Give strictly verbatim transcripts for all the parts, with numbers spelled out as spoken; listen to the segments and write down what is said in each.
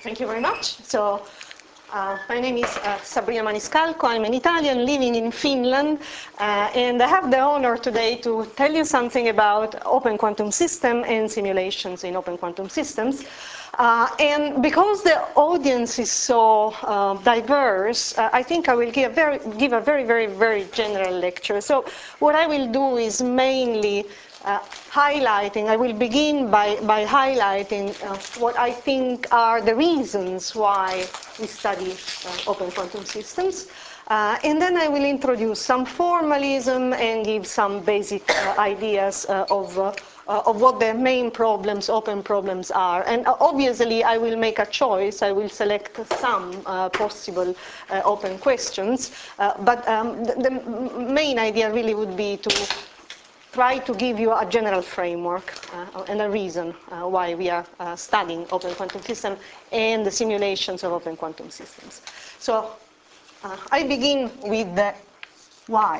Thank you very much. So, uh, my name is uh, Sabrina Maniscalco. I'm an Italian living in Finland, uh, and I have the honor today to tell you something about open quantum system and simulations in open quantum systems. Uh, and because the audience is so uh, diverse, uh, I think I will give a, very, give a very, very, very general lecture. So what I will do is mainly uh, highlighting, I will begin by, by highlighting uh, what I think are the reasons why we study uh, open quantum systems. Uh, and then I will introduce some formalism and give some basic uh, ideas uh, of uh, Uh, of what the main problems, open problems are. And uh, obviously I will make a choice, I will select some uh, possible uh, open questions, uh, but um, the, the main idea really would be to try to give you a general framework uh, and a reason uh, why we are uh, studying open quantum systems and the simulations of open quantum systems. So uh, I begin with the why.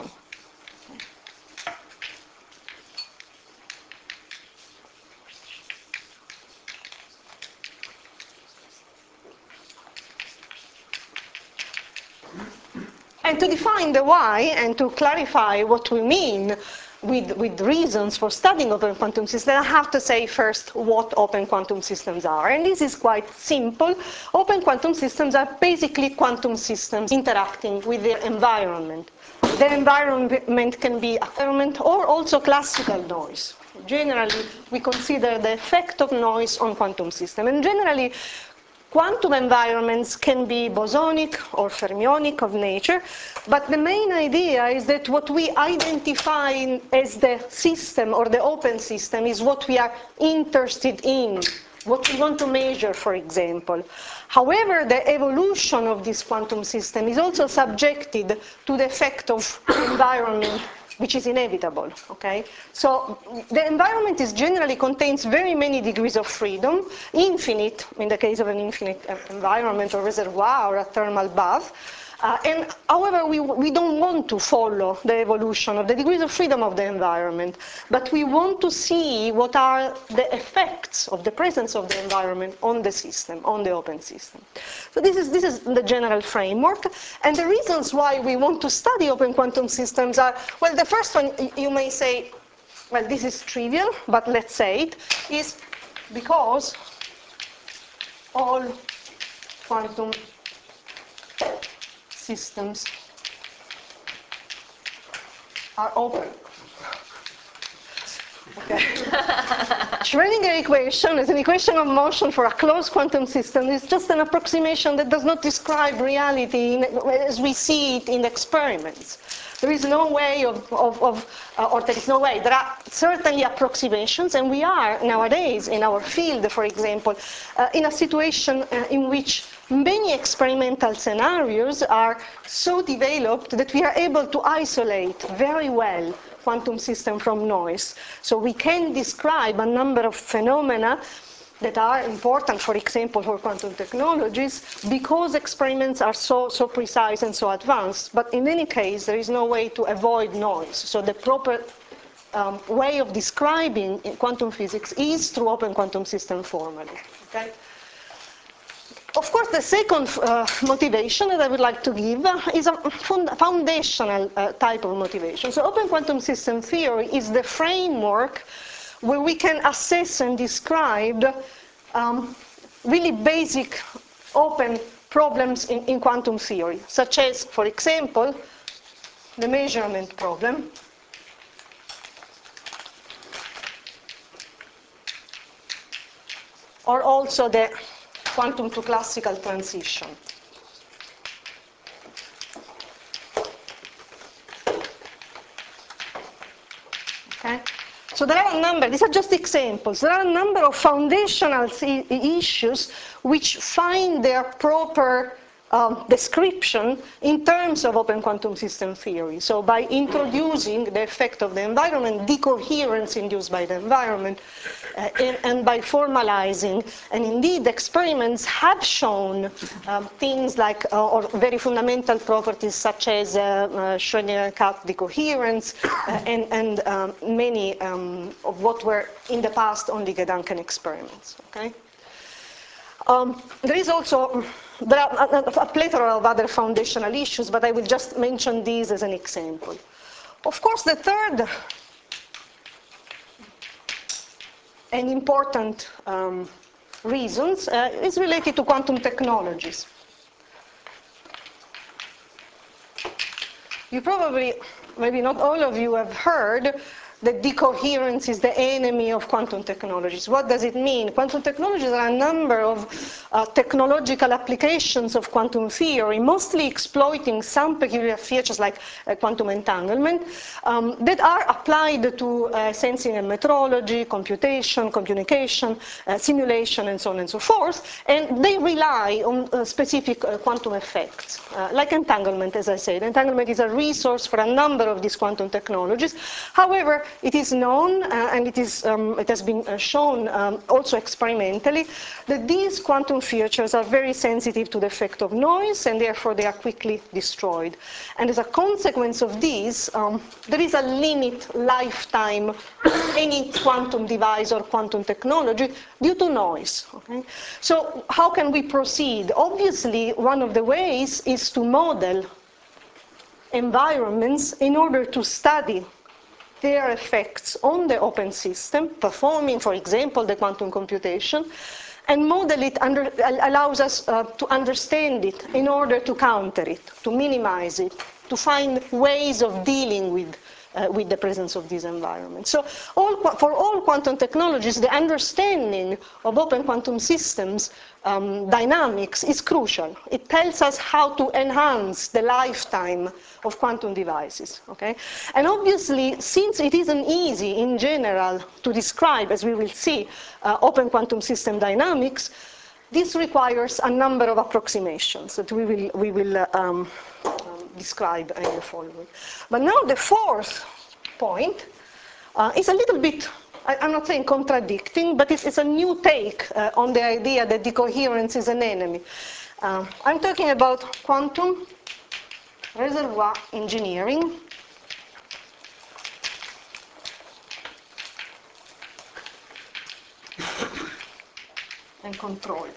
And to define the why and to clarify what we mean with, with reasons for studying open quantum systems, I have to say first what open quantum systems are. And this is quite simple. Open quantum systems are basically quantum systems interacting with their environment. Their environment can be environment or also classical noise. Generally, we consider the effect of noise on quantum system. And generally, quantum environments can be bosonic or fermionic of nature, but the main idea is that what we identify as the system or the open system is what we are interested in, what we want to measure, for example. However, the evolution of this quantum system is also subjected to the effect of environment, which is inevitable, okay? So the environment is generally contains very many degrees of freedom, infinite, in the case of an infinite environment or reservoir or a thermal bath. Uh, and however, we, we don't want to follow the evolution of the degrees of freedom of the environment, but we want to see what are the effects of the presence of the environment on the system, on the open system. So this is, this is the general framework, and the reasons why we want to study open quantum systems are, well, the first one, you may say, well, this is trivial, but let's say it, is because all quantum systems are open. Okay. Schrödinger equation is an equation of motion for a closed quantum system. It's just an approximation that does not describe reality in, as we see it in experiments. There is no way of, of, of uh, or there is no way, there are certainly approximations, and we are nowadays in our field, for example, uh, in a situation uh, in which many experimental scenarios are so developed that we are able to isolate very well quantum system from noise. So we can describe a number of phenomena that are important, for example, for quantum technologies, because experiments are so, so precise and so advanced. But in any case, there is no way to avoid noise. So the proper um, way of describing quantum physics is through open quantum system formally. Okay? Of course, the second uh, motivation that I would like to give uh, is a fund foundational uh, type of motivation. So open quantum system theory is the framework where we can assess and describe um, really basic open problems in, in quantum theory, such as, for example, the measurement problem, or also the quantum to classical transition. Okay? So there are a number, these are just examples, there are a number of foundational issues which find their proper um, description in terms of open quantum system theory. So by introducing the effect of the environment, decoherence induced by the environment, uh, and, and by formalizing, and indeed experiments have shown um, things like, uh, or very fundamental properties such as uh, uh, Schrödinger-Kat decoherence, uh, and, and um, many um, of what were in the past only Gedanken experiments. Okay? Um, there is also, there are a, a plethora of other foundational issues, but I will just mention these as an example. Of course, the third and important um, reasons uh, is related to quantum technologies. You probably, maybe not all of you have heard that decoherence is the enemy of quantum technologies. What does it mean? Quantum technologies are a number of uh, technological applications of quantum theory, mostly exploiting some peculiar features like uh, quantum entanglement, um, that are applied to uh, sensing and metrology, computation, communication, uh, simulation, and so on and so forth, and they rely on uh, specific uh, quantum effects, uh, like entanglement, as I said. Entanglement is a resource for a number of these quantum technologies. However, it is known, uh, and it, is, um, it has been uh, shown um, also experimentally, that these quantum features are very sensitive to the effect of noise, and therefore they are quickly destroyed. And as a consequence of this, um, there is a limit lifetime of any quantum device or quantum technology due to noise. Okay? So how can we proceed? Obviously, one of the ways is to model environments in order to study their effects on the open system, performing, for example, the quantum computation, and model it under, allows us uh, to understand it in order to counter it, to minimize it, to find ways of dealing with, uh, with the presence of this environment. So all, for all quantum technologies, the understanding of open quantum systems um, dynamics is crucial. It tells us how to enhance the lifetime of quantum devices. Okay? And obviously, since it isn't easy in general to describe, as we will see, uh, open quantum system dynamics, this requires a number of approximations that we will, we will uh, um, um, describe in the following. But now the fourth point uh, is a little bit, I, I'm not saying contradicting, but it's, it's a new take uh, on the idea that decoherence is an enemy. Um, I'm talking about quantum reservoir engineering. And control.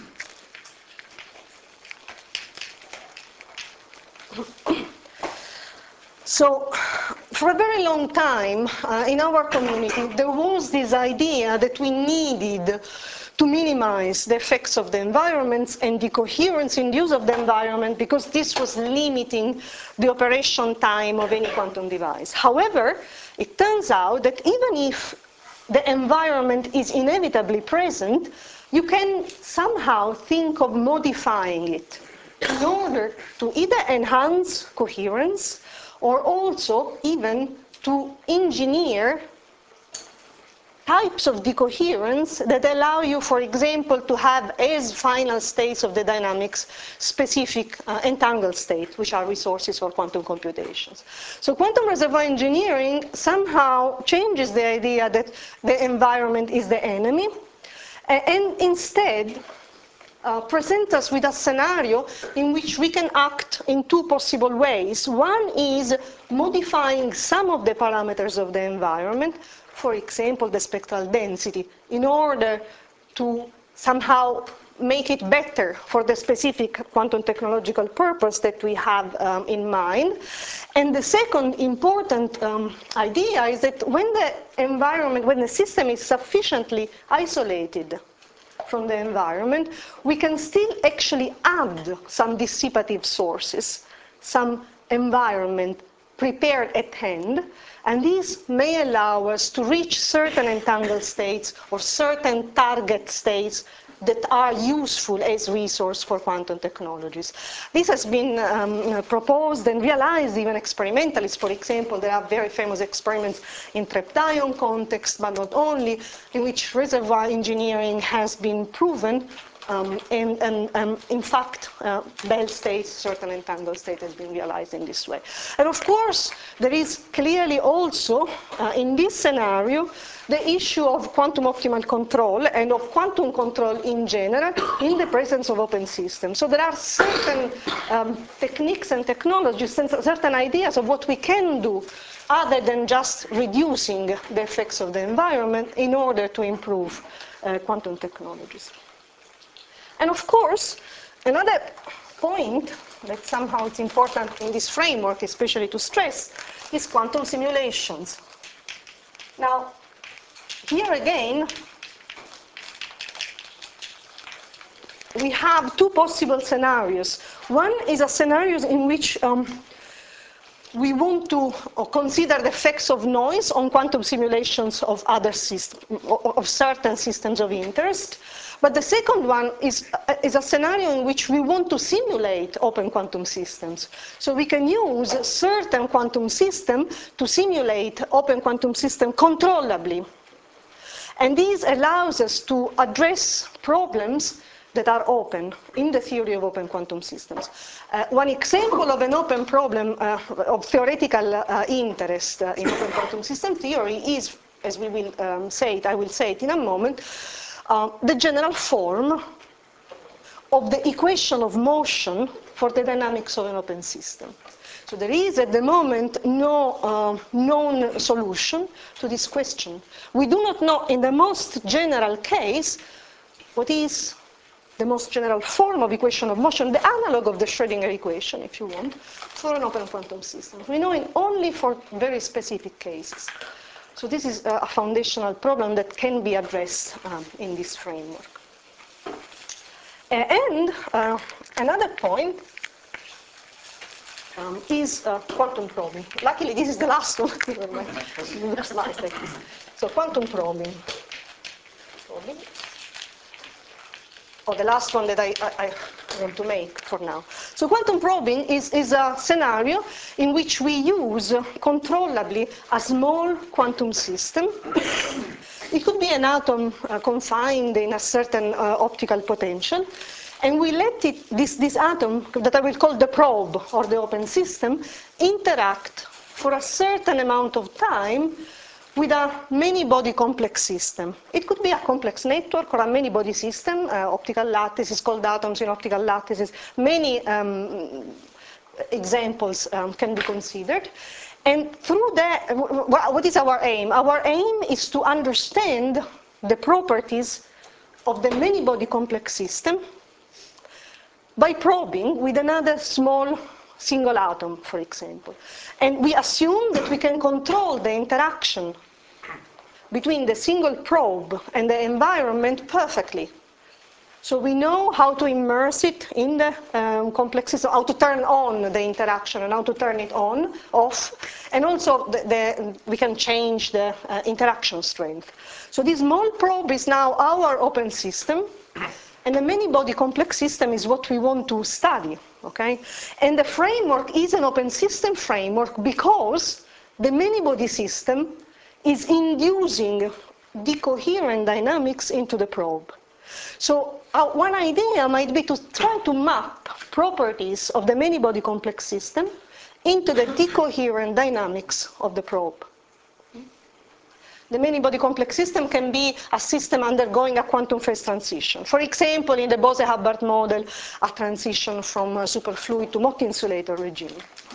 So, for a very long time uh, in our community, there was this idea that we needed to minimize the effects of the environments and the coherence in use of the environment because this was limiting the operation time of any quantum device. However, it turns out that even if the environment is inevitably present, you can somehow think of modifying it in order to either enhance coherence or also even to engineer types of decoherence that allow you, for example, to have as final states of the dynamics specific uh, entangled states, which are resources for quantum computations. So quantum reservoir engineering somehow changes the idea that the environment is the enemy, and instead uh, present us with a scenario in which we can act in two possible ways. One is modifying some of the parameters of the environment, for example, the spectral density, in order to somehow make it better for the specific quantum technological purpose that we have um, in mind. And the second important um, idea is that when the environment, when the system is sufficiently isolated from the environment, we can still actually add some dissipative sources, some environment prepared at hand, and these may allow us to reach certain entangled states or certain target states that are useful as resource for quantum technologies. This has been um, proposed and realized even experimentally. For example, there are very famous experiments in trapped ion context, but not only, in which reservoir engineering has been proven. Um, and, and um, in fact, uh, Bell states, certain entangled state has been realized in this way. And of course, there is clearly also, uh, in this scenario, the issue of quantum optimal control and of quantum control in general in the presence of open systems. So there are certain um, techniques and technologies and certain ideas of what we can do other than just reducing the effects of the environment in order to improve uh, quantum technologies. And of course, another point that somehow it's important in this framework, especially to stress, is quantum simulations. Now, here again, we have two possible scenarios. One is a scenario in which um, we want to consider the effects of noise on quantum simulations of other systems, of certain systems of interest. But the second one is, is a scenario in which we want to simulate open quantum systems. So we can use a certain quantum system to simulate open quantum system controllably. And this allows us to address problems that are open in the theory of open quantum systems. Uh, one example of an open problem uh, of theoretical uh, interest uh, in open quantum system theory is, as we will um, say it, I will say it in a moment, uh, the general form of the equation of motion for the dynamics of an open system. So there is at the moment no uh, known solution to this question. We do not know in the most general case what is the most general form of equation of motion, the analog of the Schrödinger equation, if you want, for an open quantum system. We know it only for very specific cases. So this is a foundational problem that can be addressed um, in this framework. And uh, another point um, is uh, quantum probing. Luckily, this is the last one. It looks nice like this. So quantum probing. probing. Or the last one that I, I, I want to make for now. So quantum probing is, is a scenario in which we use uh, controllably a small quantum system. It could be an atom uh, confined in a certain uh, optical potential, and we let it, this, this atom, that I will call the probe or the open system, interact for a certain amount of time with a many-body complex system. It could be a complex network or a many-body system, uh, optical lattices, cold atoms in optical lattices. Many um, examples um, can be considered. And through that, what is our aim? Our aim is to understand the properties of the many-body complex system by probing with another small single atom, for example. And we assume that we can control the interaction between the single probe and the environment perfectly. So we know how to immerse it in the um, complex system, how to turn on the interaction and how to turn it on, off, and also the, the, we can change the uh, interaction strength. So this small probe is now our open system, and the many-body complex system is what we want to study, okay? And the framework is an open system framework because the many-body system is inducing decoherent dynamics into the probe. So uh, one idea might be to try to map properties of the many-body complex system into the decoherent dynamics of the probe. The many-body complex system can be a system undergoing a quantum phase transition. For example, in the Bose-Hubbard model, a transition from a superfluid to Mott-insulator regime.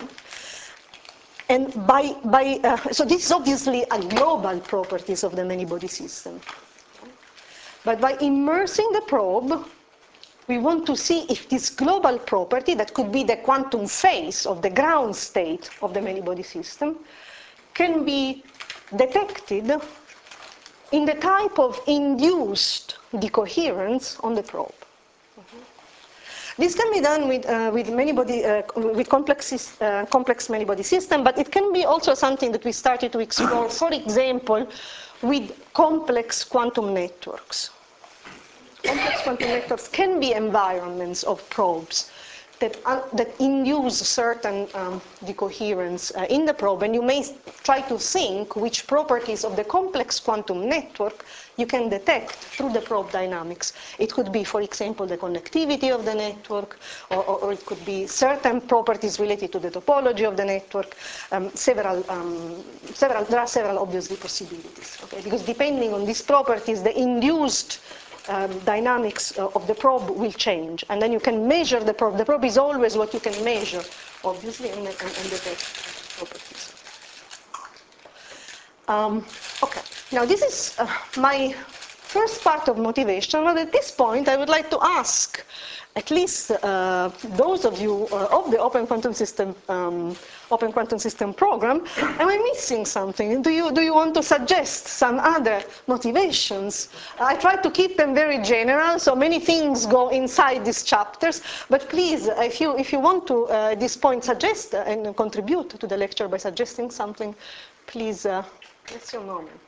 And by, by uh, so this is obviously a global properties of the many-body system. But by immersing the probe, we want to see if this global property, that could be the quantum phase of the ground state of the many-body system, can be detected in the type of induced decoherence on the probe. This can be done with, uh, with, many-body, uh, with complex, uh, complex many-body system, but it can be also something that we started to explore, for example, with complex quantum networks. Complex quantum networks can be environments of probes that, uh, that induce certain um, decoherence uh, in the probe, and you may try to think which properties of the complex quantum network you can detect through the probe dynamics. It could be, for example, the connectivity of the network, or, or, or it could be certain properties related to the topology of the network. Um, several, um, several, there are several, obviously, possibilities, okay? Because depending on these properties, the induced Um, dynamics uh, of the probe will change, and then you can measure the probe. The probe is always what you can measure, obviously, and, and, and detect properties. Um, okay, now this is uh, my first part of motivation, but at this point I would like to ask at least uh, those of you uh, of the Open Quantum System um, Open Quantum System program, am I missing something? Do you, do you want to suggest some other motivations? I try to keep them very general, so many things go inside these chapters, but please, if you, if you want to, uh, at this point, suggest and contribute to the lecture by suggesting something, please, uh, it's your moment.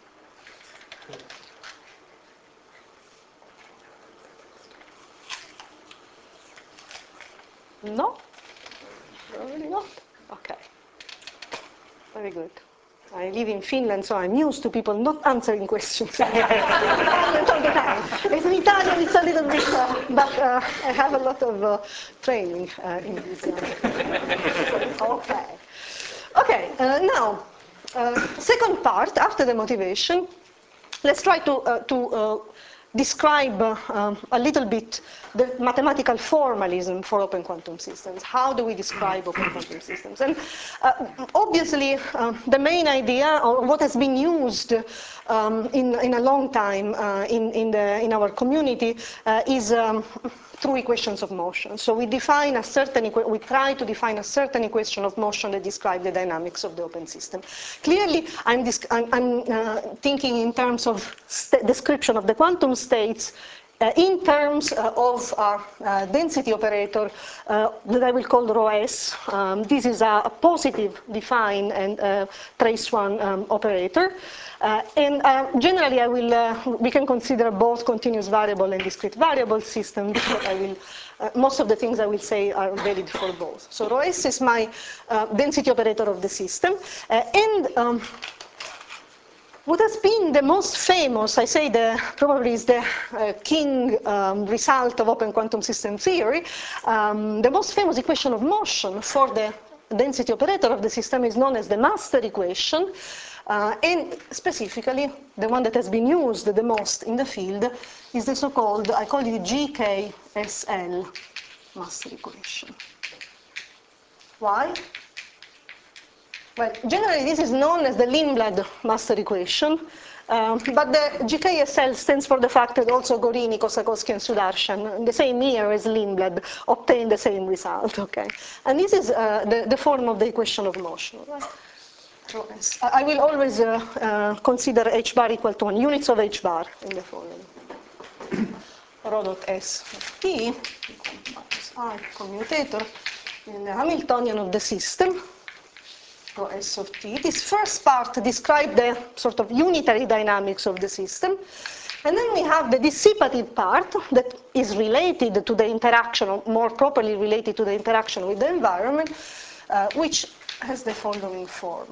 No? Really not? Okay. Very good. I live in Finland, so I'm used to people not answering questions. All the time. It's in Italian, it's a little bit, uh, but uh, I have a lot of uh, training uh, in this. Uh, okay. Okay, uh, now, uh, second part, after the motivation, let's try to, uh, to uh, describe uh, um, a little bit the mathematical formalism for open quantum systems. How do we describe open quantum systems? And uh, obviously, uh, the main idea, or what has been used um, in, in a long time uh, in, in, the, in our community, uh, is um, through equations of motion. So we define a certain, we try to define a certain equation of motion that describe the dynamics of the open system. Clearly, I'm, I'm, I'm uh, thinking in terms of description of the quantum states uh, in terms uh, of a uh, density operator uh, that I will call rho S. Um, this is a, a positive define and uh, trace one um, operator. Uh, and uh, generally, I will, uh, we can consider both continuous variable and discrete variable systems. So I will, uh, most of the things I will say are valid for both. So rho S is my uh, density operator of the system. Uh, and um, what has been the most famous, I say the, probably is the uh, king um, result of open quantum system theory, um, the most famous equation of motion for the density operator of the system is known as the master equation. Uh, and specifically, the one that has been used the most in the field is the so-called, I call it G K S L master equation. Why? Well, generally this is known as the Lindblad master equation, um, but the G K S L stands for the fact that also Gorini, Kosakowski, and Sudarshan, in the same year as Lindblad, obtained the same result. Okay, and this is uh, the, the form of the equation of motion. Right? I will always uh, uh, consider h bar equal to one units of h bar in the following. Rho dot S of T minus I commutator in the Hamiltonian of the system. Rho S of T. This first part describes the sort of unitary dynamics of the system. And then we have the dissipative part that is related to the interaction, or more properly related to the interaction with the environment, uh, which has the following form.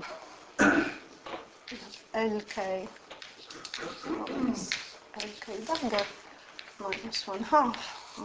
L K minus L K dagger minus one half.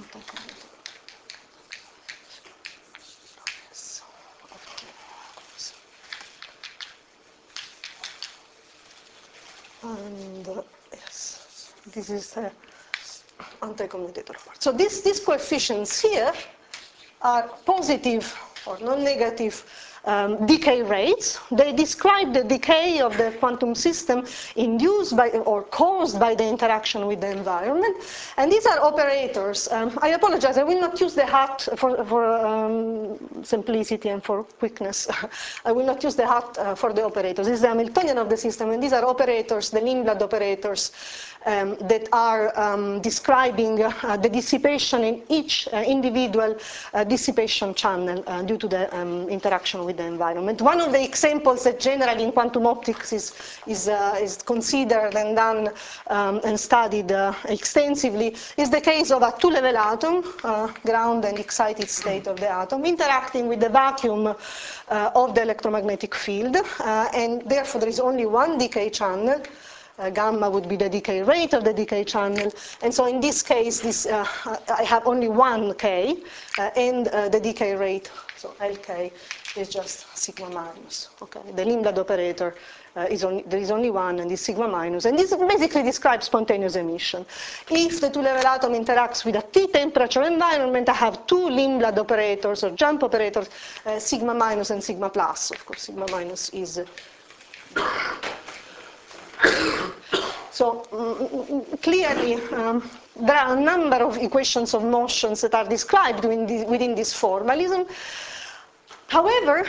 And uh, yes, this is the anti-commutator part. So this, these coefficients here are positive or non-negative um, decay rates. They describe the decay of the quantum system induced by or caused by the interaction with the environment. And these are operators. Um, I apologize, I will not use the hat for, for um, simplicity and for quickness. I will not use the hat uh, for the operators. This is the Hamiltonian of the system, and these are operators, the Lindblad operators, um, that are um, describing uh, the dissipation in each uh, individual uh, dissipation channel uh, due to the um, interaction with the environment. One of the examples that generally in quantum optics is, is, uh, is considered and done um, and studied uh, extensively is the case of a two-level atom, uh, ground and excited state of the atom, interacting with the vacuum uh, of the electromagnetic field, uh, and therefore there is only one decay channel. Uh, gamma would be the decay rate of the decay channel, and so in this case, this, uh, I have only one K, uh, and uh, the decay rate, so L K, is just sigma minus. Okay, the Lindblad operator uh, is only there is only one, and is sigma minus, and this basically describes spontaneous emission. If the two-level atom interacts with a T temperature environment, I have two Lindblad operators or jump operators, uh, sigma minus and sigma plus. Of course, sigma minus is. Uh, So So mm, clearly, um, there are a number of equations of motions that are described within this, within this formalism. However,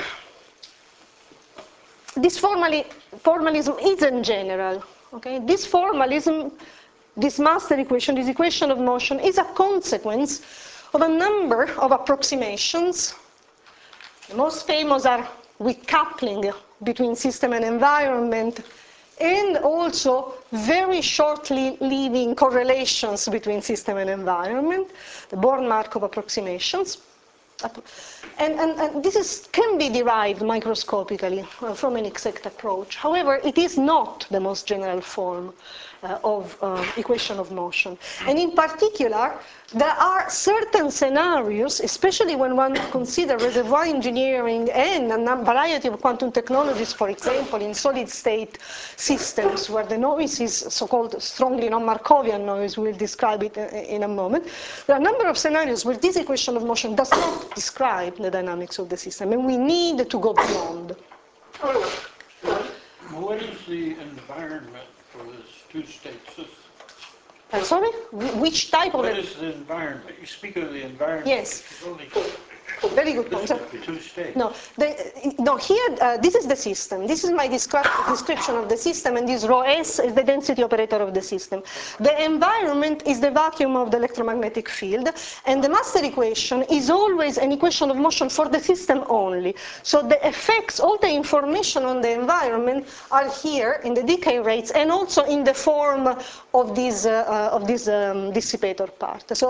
this formali formalism isn't general. Okay? This formalism, this master equation, this equation of motion, is a consequence of a number of approximations. The most famous are with coupling between system and environment, and also very shortly living correlations between system and environment, the Born-Markov approximations. And, and, and this is, can be derived microscopically uh, from an exact approach. However, it is not the most general form uh, of uh, equation of motion. And in particular, there are certain scenarios, especially when one considers reservoir engineering and a variety of quantum technologies, for example, in solid-state systems, where the noise is so-called strongly non-Markovian noise. We'll describe it in a moment. There are a number of scenarios where this equation of motion does not describe the dynamics of the system, and we need to go beyond. What is the environment for this two-state system? Uh, sorry? Which type of... What is the environment? You speak of the environment. Yes. It's only Very good point. So, two states. No, the, no here, uh, this is the system. This is my descri description of the system, and this rho S is the density operator of the system. The environment is the vacuum of the electromagnetic field, and the master equation is always an equation of motion for the system only. So the effects, all the information on the environment are here in the decay rates, and also in the form of this, uh, of this um, dissipator part. So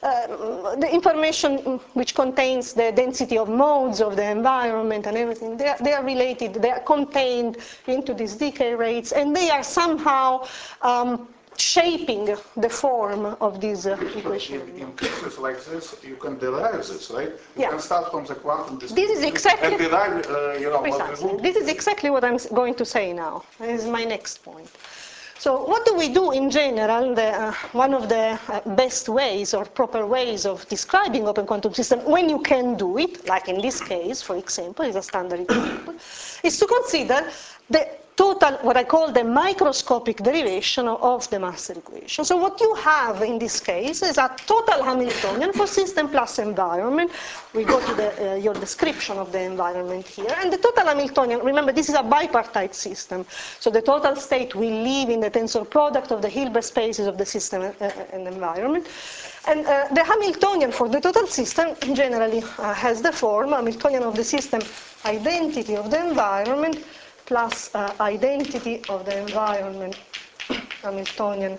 uh, the information which contains the density of modes of the environment and everything, they are, they are related, they are contained into these decay rates, and they are somehow um, shaping the form of this uh, equation. In, in cases like this, you can derive this, right? You yeah. can start from the quantum This is exactly, and derive, uh, you know, precisely. what This is exactly what I'm going to say now. This is my next point. So what do we do in general? The, uh, one of the uh, best ways or proper ways of describing open quantum system, when you can do it, like in this case, for example, is a standard example, is to consider the total, what I call the microscopic derivation of the master equation. So what you have in this case is a total Hamiltonian for system plus environment. We go to the, uh, your description of the environment here. And the total Hamiltonian, remember, this is a bipartite system. So the total state will live in the tensor product of the Hilbert spaces of the system uh, and environment. And uh, the Hamiltonian for the total system generally uh, has the form Hamiltonian of the system, identity of the environment, plus uh, identity of the environment, Hamiltonian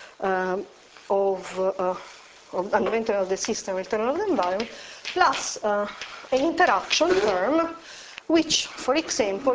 um, of, uh, of Hamiltonian of the system, Hamiltonian of the environment, plus uh, an interaction term, which, for example,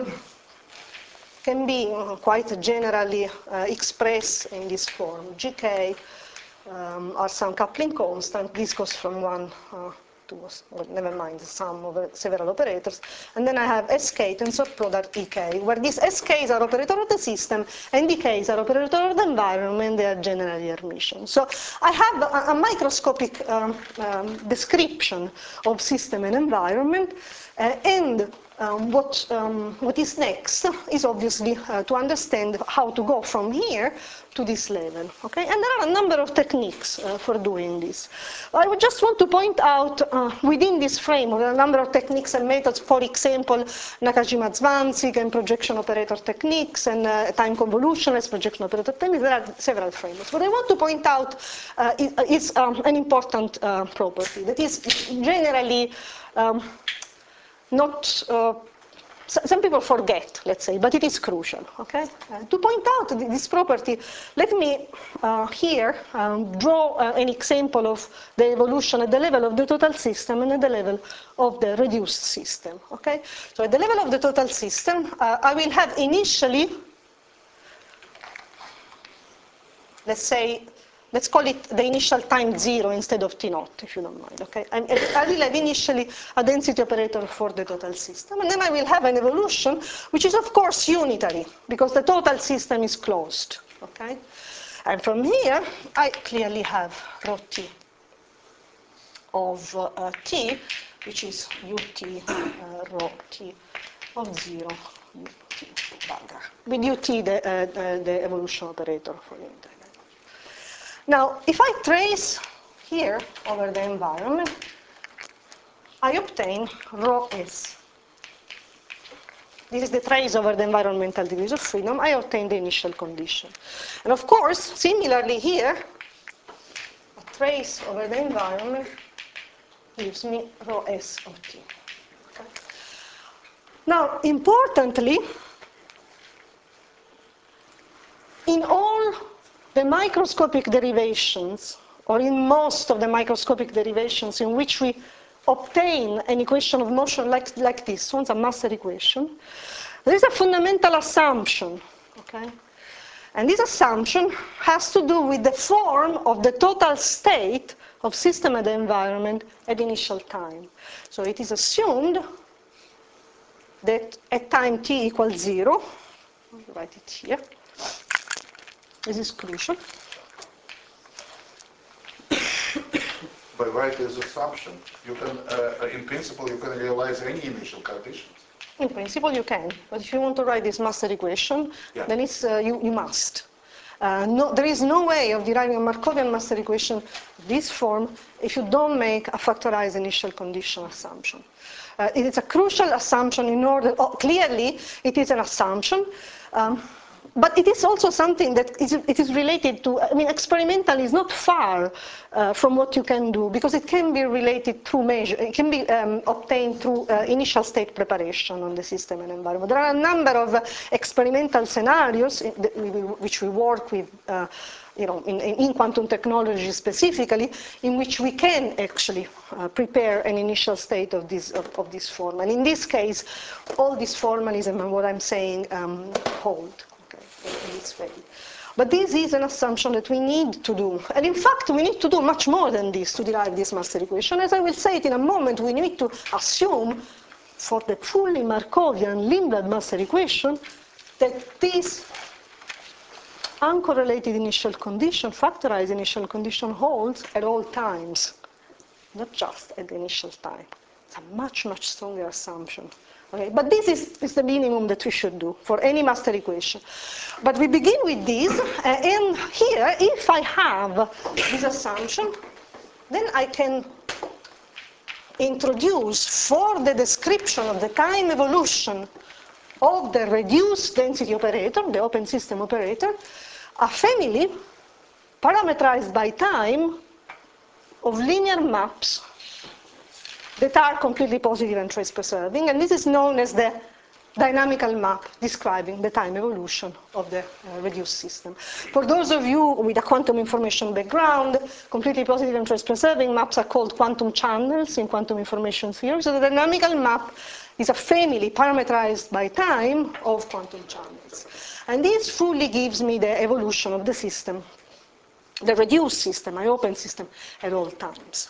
can be quite generally uh, expressed in this form. G K um, are some coupling constant. This goes from one uh, to, well, never mind, the sum of several operators. And then I have S K tensor product E K, where these S Ks are operator of the system and E Ks are operator of the environment. They are generally Hermitian. So I have a, a microscopic um, um, description of system and environment, uh, and Um, what, um, what is next is obviously uh, to understand how to go from here to this level, okay? And there are a number of techniques uh, for doing this. I would just want to point out uh, within this framework a number of techniques and methods, for example, Nakajima-Zwanzig and projection operator techniques and uh, time convolutionless projection operator techniques. There are several frameworks. What I want to point out uh, is, is um, an important uh, property that is generally um, not, uh, some people forget, let's say, but it is crucial, okay? Uh, to point out this property, let me uh, here um, draw uh, an example of the evolution at the level of the total system and at the level of the reduced system, okay? So at the level of the total system, uh, I will have initially, let's say, let's call it the initial time zero instead of T naught, if you don't mind, okay? I, I will have initially a density operator for the total system, and then I will have an evolution, which is of course unitary, because the total system is closed, okay? And from here, I clearly have rho T of uh, T, which is ut uh, rho T of zero, T, bugger. With ut the, uh, uh, the evolution operator for unit diagonal. Now, if I trace here over the environment, I obtain rho S. This is the trace over the environmental degrees of freedom. I obtain the initial condition. And of course, similarly here, a trace over the environment gives me rho S of T. Okay. Now, importantly, in all the microscopic derivations, or in most of the microscopic derivations in which we obtain an equation of motion like, like this one, a master equation, there is a fundamental assumption, okay? And this assumption has to do with the form of the total state of system and environment at initial time. So it is assumed that at time t equals zero, I'll write it here, this is crucial. By right this assumption, you can, uh, in principle, you can realize any initial conditions. In principle, you can, but if you want to write this master equation, yeah. then it's, uh, you, you must. Uh, no, there is no way of deriving a Markovian master equation this form if you don't make a factorized initial condition assumption. Uh, it is a crucial assumption in order, oh, clearly it is an assumption, um, but it is also something that is, it is related to, I mean, experimental is not far uh, from what you can do, because it can be related through measure, it can be um, obtained through uh, initial state preparation on the system and environment. There are a number of uh, experimental scenarios in the, which we work with, uh, you know, in, in quantum technology specifically, in which we can actually uh, prepare an initial state of this, of, of this form. And in this case, all this formalism and what I'm saying um, hold. In this way. But this is an assumption that we need to do. And in fact, we need to do much more than this to derive this master equation. As I will say it in a moment, we need to assume for the fully Markovian Lindblad master equation that this uncorrelated initial condition, factorized initial condition, holds at all times, not just at the initial time. It's a much, much stronger assumption. Okay, but this is, is the minimum that we should do for any master equation. But we begin with this, uh, and here, if I have this assumption, then I can introduce for the description of the time evolution of the reduced density operator, the open system operator, a family parameterized by time of linear maps that are completely positive and trace preserving, and this is known as the dynamical map describing the time evolution of the uh, reduced system. For those of you with a quantum information background, completely positive and trace preserving maps are called quantum channels in quantum information theory. So the dynamical map is a family parameterized by time of quantum channels. And this fully gives me the evolution of the system, the reduced system, my open system, at all times.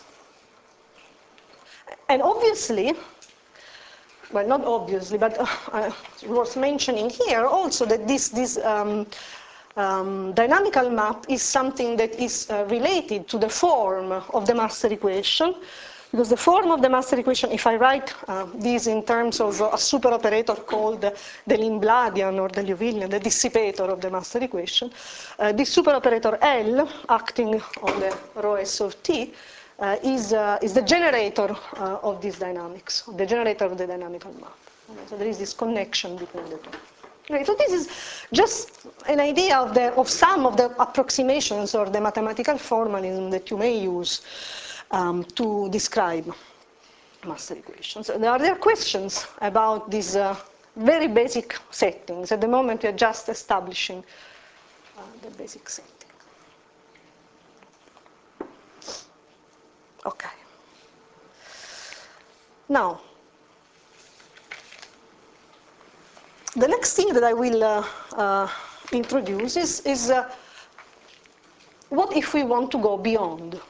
And obviously, well, not obviously, but uh, it's worth mentioning here also that this, this um, um, dynamical map is something that is uh, related to the form of the master equation, because the form of the master equation, if I write uh, this in terms of a superoperator called the Lindbladian or the Liouvillean, the dissipator of the master equation, uh, this superoperator L, acting on the rho S of T, Uh, is, uh, is the generator uh, of these dynamics, the generator of the dynamical map. Okay, so there is this connection between the two. Okay, so this is just an idea of, the, of some of the approximations or the mathematical formalism that you may use um, to describe master equations. There are, there are questions about these uh, very basic settings. At the moment, we are just establishing uh, the basic setting. Okay. Now, the next thing that I will uh, uh, introduce is, is uh, what if we want to go beyond?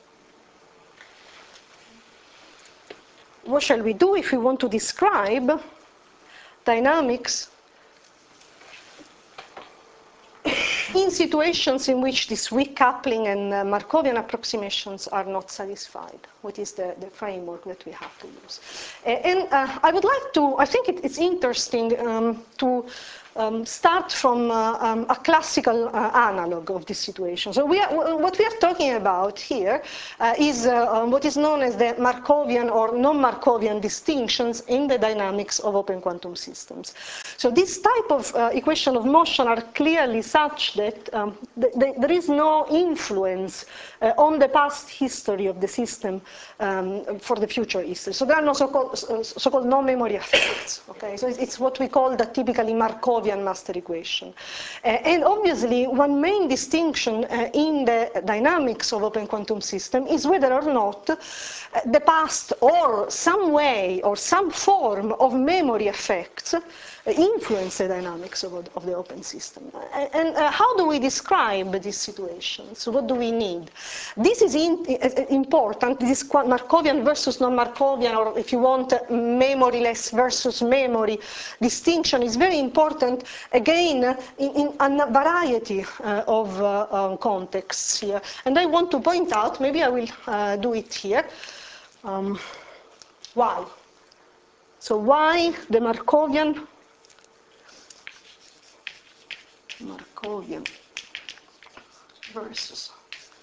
What shall we do if we want to describe dynamics in in situations in which this weak coupling and uh, Markovian approximations are not satisfied, what is the, the framework that we have to use. Uh, and uh, I would like to, I think it, it's interesting um, to Um, start from uh, um, a classical uh, analog of this situation. So we are, what we are talking about here uh, is uh, um, what is known as the Markovian or non-Markovian distinctions in the dynamics of open quantum systems. So this type of uh, equation of motion are clearly such that um, th th there is no influence uh, on the past history of the system um, for the future history. So there are no so-called so-called no-memory effects. Okay, so it's, it's what we call the typically Markovian master equation. Uh, and obviously, one main distinction uh, in the dynamics of open quantum system is whether or not uh, the past or some way or some form of memory effects uh, influence the dynamics of, of the open system. And, and uh, how do we describe these situations? What do we need? This is in, uh, important, this Markovian versus non-Markovian, or if you want, uh, memoryless versus memory distinction is very important, again, in, in a variety uh, of uh, um, contexts here. And I want to point out, maybe I will uh, do it here, um, why. So why the Markovian Markovian versus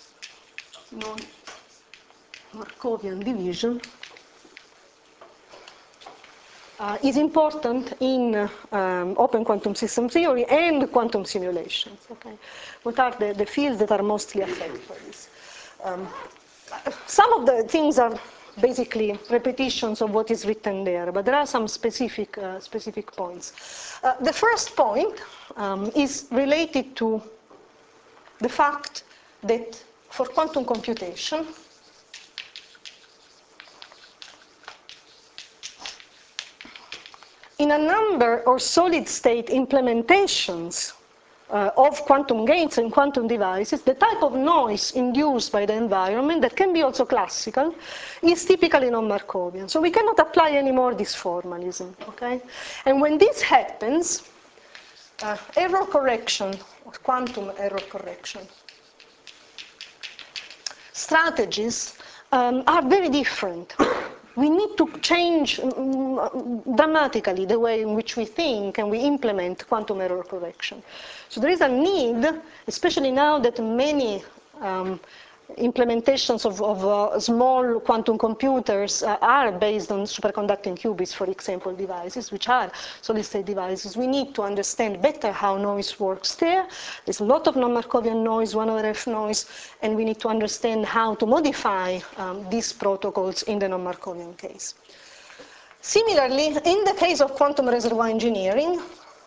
non-Markovian division uh, is important in uh, um, open quantum system theory and quantum simulations. Okay? What are the, the fields that are mostly affected by this? Um, some of the things are basically repetitions of what is written there, but there are some specific, uh, specific points. Uh, the first point um, is related to the fact that for quantum computation, in a number of solid-state implementations uh, of quantum gates and quantum devices, the type of noise induced by the environment, that can be also classical, is typically non-Markovian. So we cannot apply anymore this formalism, okay? And when this happens, uh, error correction, or quantum error correction, strategies um, are very different. We need to change um, dramatically the way in which we think and we implement quantum error correction. So there is a need, especially now that many um, implementations of, of uh, small quantum computers uh, are based on superconducting qubits, for example, devices, which are solid-state devices. We need to understand better how noise works there. There's a lot of non-Markovian noise, one over F noise, and we need to understand how to modify um, these protocols in the non-Markovian case. Similarly, in the case of quantum reservoir engineering,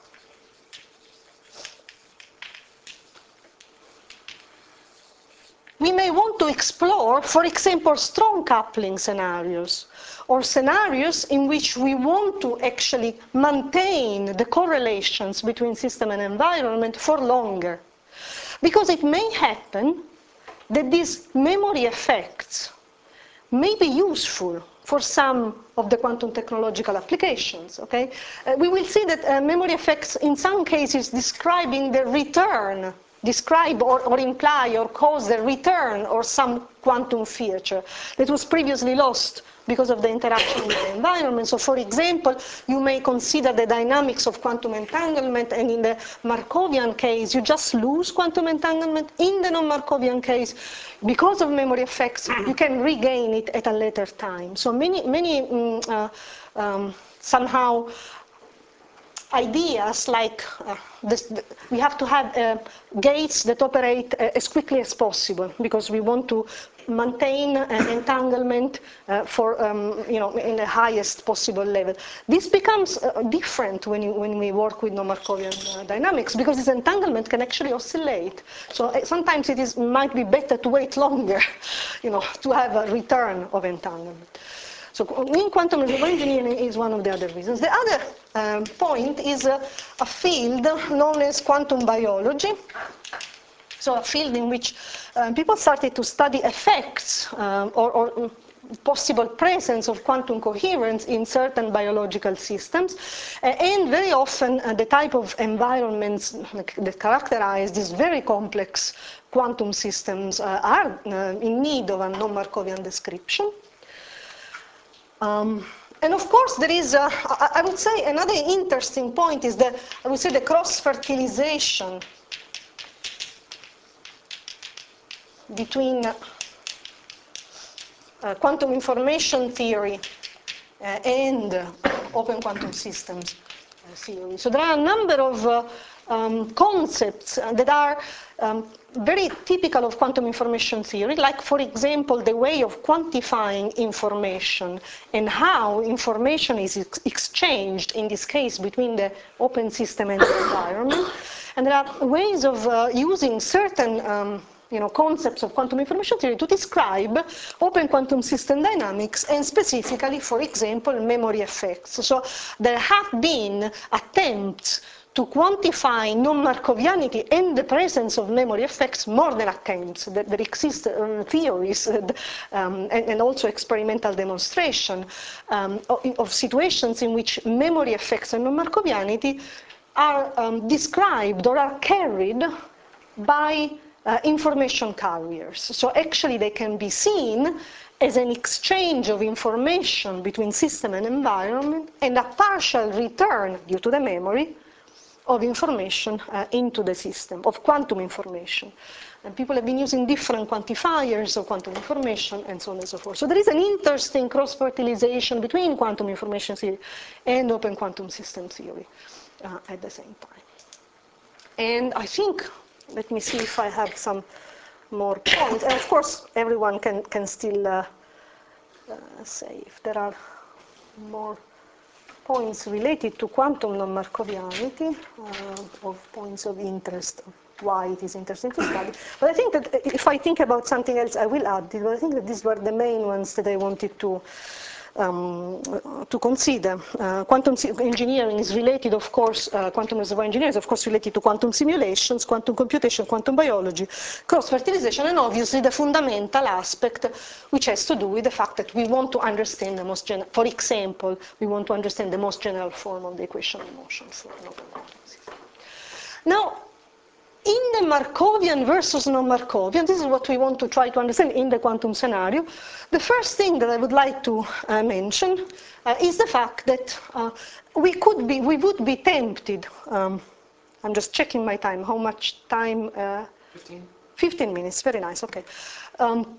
we may want to explore, for example, strong coupling scenarios, or scenarios in which we want to actually maintain the correlations between system and environment for longer. Because it may happen that these memory effects may be useful for some of the quantum technological applications, okay? Uh, we will see that uh, memory effects in some cases describing the return, describe or, or imply or cause the return or some quantum feature that was previously lost because of the interaction with the environment. So for example, you may consider the dynamics of quantum entanglement, and in the Markovian case, you just lose quantum entanglement. In the non-Markovian case, because of memory effects, you can regain it at a later time. So many, many um, uh, um, somehow ideas like uh, this, the, we have to have uh, gates that operate uh, as quickly as possible because we want to maintain uh, entanglement uh, for um, you know in the highest possible level. This becomes uh, different when you, when we work with non-Markovian uh, dynamics, because this entanglement can actually oscillate. So uh, sometimes it is might be better to wait longer, you know, to have a return of entanglement. So in quantum reservoir engineering is one of the other reasons. The other um, point is uh, a field known as quantum biology. So a field in which um, people started to study effects um, or, or possible presence of quantum coherence in certain biological systems, uh, and very often uh, the type of environments that characterize these very complex quantum systems uh, are uh, in need of a non-Markovian description. Um, and of course there is, uh, I, I would say another interesting point is that, I would say the cross-fertilization between uh, uh, quantum information theory uh, and uh, open quantum systems uh, theory. So there are a number of uh, um, concepts that are um, very typical of quantum information theory, like, for example, the way of quantifying information and how information is ex exchanged, in this case, between the open system and the environment. And there are ways of uh, using certain um, you know, concepts of quantum information theory to describe open quantum system dynamics, and specifically, for example, memory effects. So there have been attempts to quantify non-Markovianity and the presence of memory effects, more than attempts. There, there exist um, theories uh, um, and, and also experimental demonstration um, of, of situations in which memory effects and non-Markovianity are um, described or are carried by uh, information carriers. So actually they can be seen as an exchange of information between system and environment, and a partial return, due to the memory, of information uh, into the system, of quantum information. And people have been using different quantifiers of quantum information, and so on and so forth. So there is an interesting cross-fertilization between quantum information theory and open quantum system theory uh, at the same time. And I think, let me see if I have some more points. And of course, everyone can, can still uh, uh, say if there are more points related to quantum non-Markovianity, uh, of points of interest, of why it is interesting to study. But I think that if I think about something else, I will add it. But I think that these were the main ones that I wanted to Um, to consider. Uh, quantum engineering is related, of course, uh, quantum reservoir engineering is, of course, related to quantum simulations, quantum computation, quantum biology, cross-fertilization, and obviously the fundamental aspect, which has to do with the fact that we want to understand the most general, for example, we want to understand the most general form of the equation of motion for an open quantum system. Now, in the Markovian versus non-Markovian, this is what we want to try to understand in the quantum scenario. The first thing that I would like to uh, mention uh, is the fact that uh, we could be, we would be tempted. Um, I'm just checking my time. How much time? Uh, Fifteen. Fifteen minutes. Very nice. Okay. Um,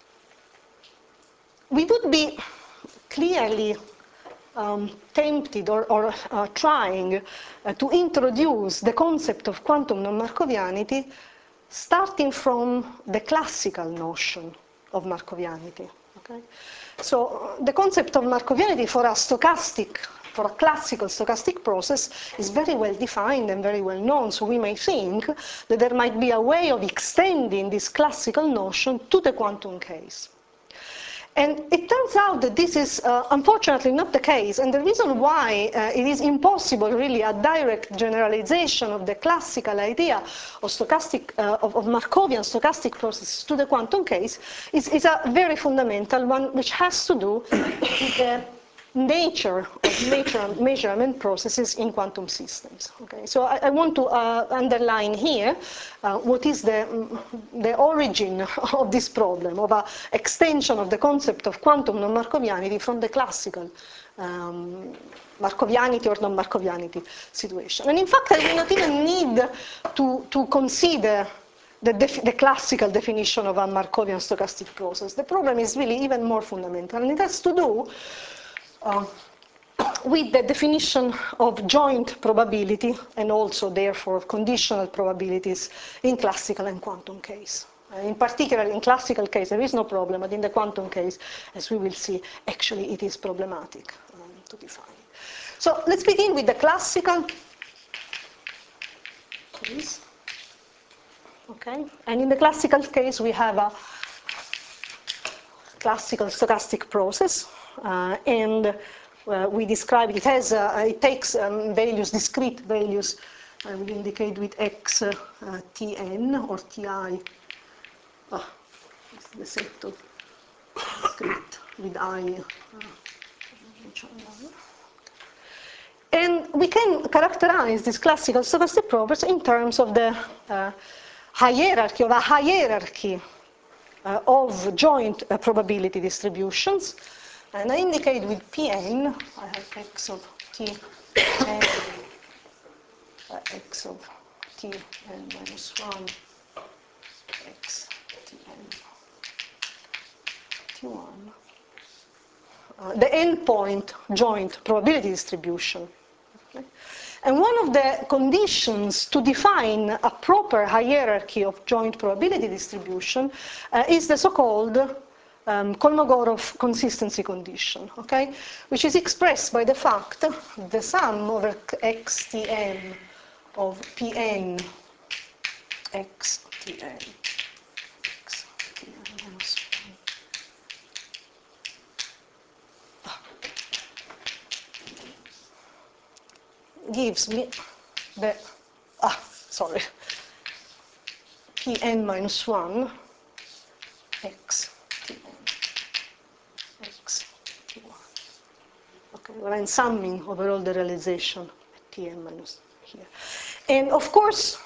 we would be clearly Um, tempted or, or uh, trying uh, to introduce the concept of quantum non-Markovianity starting from the classical notion of Markovianity. Okay? So uh, the concept of Markovianity for a stochastic, for a classical stochastic process is very well defined and very well known. So we may think that there might be a way of extending this classical notion to the quantum case. And it turns out that this is uh, unfortunately not the case, and the reason why uh, it is impossible, really, a direct generalization of the classical idea of stochastic, uh, of, of Markovian stochastic processes to the quantum case is, is a very fundamental one, which has to do with the nature of measure, measurement processes in quantum systems. Okay, so I, I want to uh, underline here uh, what is the, the origin of this problem, of an extension of the concept of quantum non-Markovianity from the classical um, Markovianity or non-Markovianity situation. And in fact, I will not even need to, to consider the, the classical definition of a Markovian stochastic process. The problem is really even more fundamental, and it has to do Uh, with the definition of joint probability, and also therefore of conditional probabilities in classical and quantum case. Uh, in particular, in classical case there is no problem, but in the quantum case, as we will see, actually it is problematic um, to define it. So let's begin with the classical case. Okay, and in the classical case we have a classical stochastic process. Uh, and uh, we describe it as, uh, it takes um, values, discrete values, I will indicate with x, uh, tn or ti. Ah, it's the set of script with I. And we can characterize this classical stochastic property in terms of the uh, hierarchy, of a hierarchy uh, of joint uh, probability distributions. And I indicate with Pn, I have x of t n, uh, x of t n minus one, x t n t one. Uh, the endpoint joint probability distribution. Okay? And one of the conditions to define a proper hierarchy of joint probability distribution uh, is the so-called um, Kolmogorov consistency condition, okay? Which is expressed by the fact the sum over xtn of Pn xtn xtn minus gives me the, ah, sorry, Pn minus one x Tn x T one. Okay, well, I'm summing over all the realization at Tn minus here. And of course,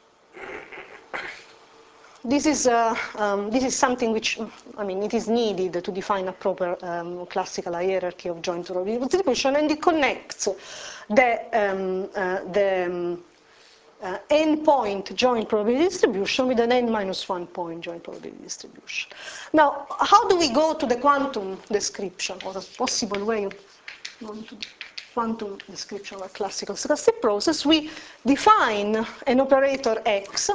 this is, uh, um, this is something which, I mean, it is needed to define a proper um, classical hierarchy of joint probability distribution, and it connects the, um, uh, the um, uh, n-point joint probability distribution with an n minus one point joint probability distribution. Now, how do we go to the quantum description, or the possible way of going to the quantum description of a classical stochastic process? We define an operator x,